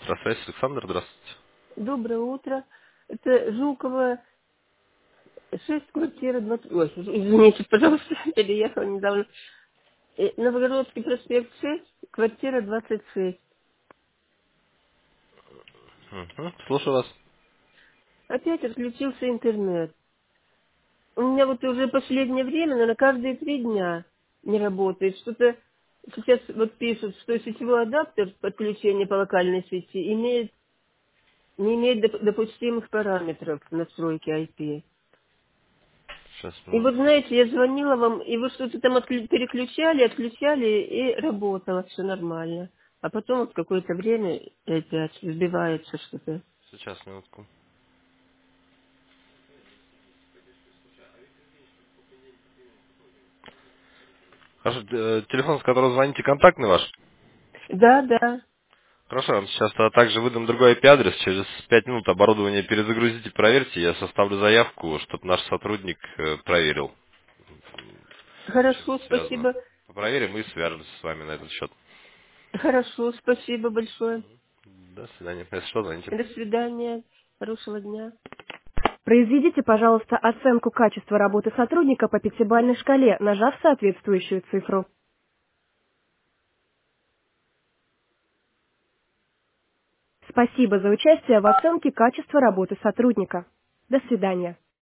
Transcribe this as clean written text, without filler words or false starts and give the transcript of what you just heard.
Электросвязь, Александр, здравствуйте. Доброе утро. Это Жукова, 6, квартира 20. Ой, извините, пожалуйста, переехала недавно. Новогородский проспект 6, квартира 26. Мгм, слушаю вас. Опять отключился интернет. У меня вот уже последнее время, наверное, каждые 3 дня не работает. Что-то сейчас вот пишут, что сетевой адаптер подключения по локальной сети не имеет допустимых параметров настройки IP. Сейчас, И вот минутку. знаете, я звонила вам, и вы что-то там переключали, отключали, и работало все нормально. А потом вот какое-то время опять сбивается что-то. Сейчас, минутку. Хорошо, телефон, с которого звоните, контактный ваш? Да, да. Хорошо, я вам сейчас также выдам другой IP-адрес. Через 5 минут оборудование перезагрузите, проверьте. Я составлю заявку, чтобы наш сотрудник проверил. Чем Хорошо, это связано. спасибо. Проверим и свяжемся с вами на этот счет. Хорошо, спасибо большое. До свидания. Если что, звоните. До свидания. Хорошего дня. Произведите, пожалуйста, оценку качества работы сотрудника по пятибалльной шкале, нажав соответствующую цифру. Спасибо за участие в оценке качества работы сотрудника. До свидания.